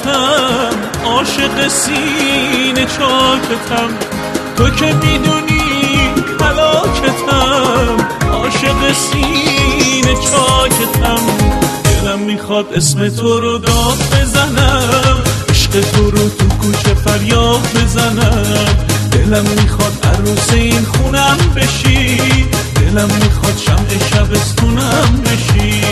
هلاکتم، عاشق سینه چاکتم، تو که میدونی هلاکتم، عاشق سینه چاکتم. دلم میخواد اسم تو رو داد بزنم، عشق تو رو تو کوچه فریاد بزنم. دلم میخواد عروس این خونم بشی، دلم میخواد شمع شبستونم بشی.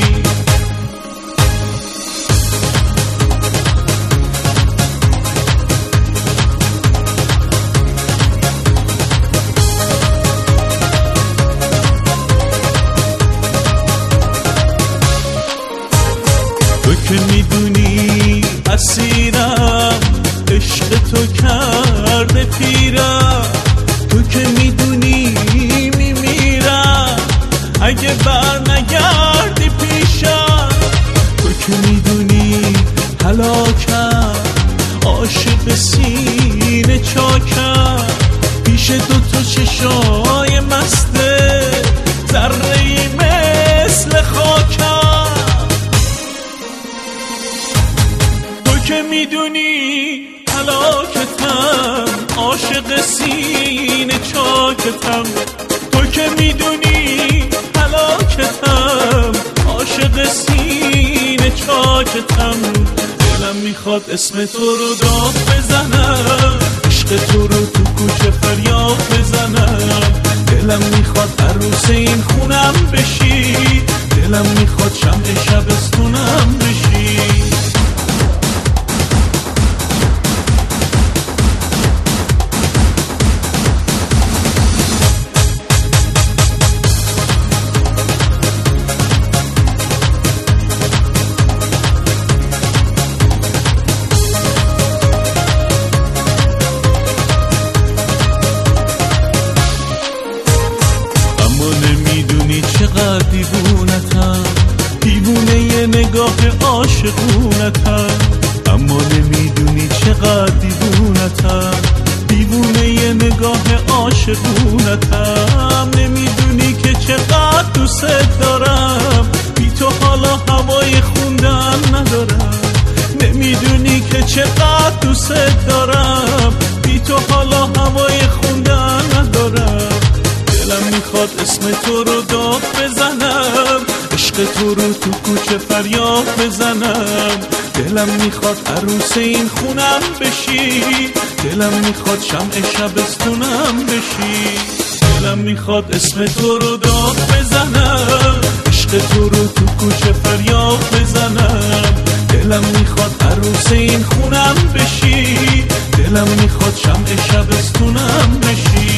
تو که میدونی اسیرم، عشق تو کرده پیرم، تو که میدونی میمیرم اگه بر نگردی پیشم. تو که میدونی هلاکم، عاشق سینه چاکم، پیش دوتا چشای مسته ذره‌ای مثل خاکم. تو که میدونی هلاکتم، عاشق سینه چاکتم، تو که میدونی هلاکتم، عاشق سینه چاکتم. دلم میخواد اسم تو رو داد بزنم، عشق تو رو تو کوچه فریاد بزنم. دلم میخواد عروس این خونم بشی، دلم میخواد شمع شبستونم بشی. چقدر دیوونتم، دیوونه یه نگاه عاشقونتم. اما نمیدونی چقدر دیوونتم، دیوونه یه نگاه عاشقونتم. نمیدونی که چقدر دوست دارم، بی تو حالا هوای خوندن ندارم. نمیدونی که چقدر دوست دارم، بی تو حالا هوای خوندن ندارم. دلم میخواد اسم تو رو داد بزنم، عشق تو رو تو کوچه فریاد بزنم. دلم میخواد عروس این خونم بشی، دلم میخواد شمع شبستونم بشی. دلم میخواد اسم تو رو داد بزنم، عشق تو رو تو کوچه فریاد بزنم. دلم میخواد عروس این خونم بشی، دلم میخواد شمع شبستونم بشی.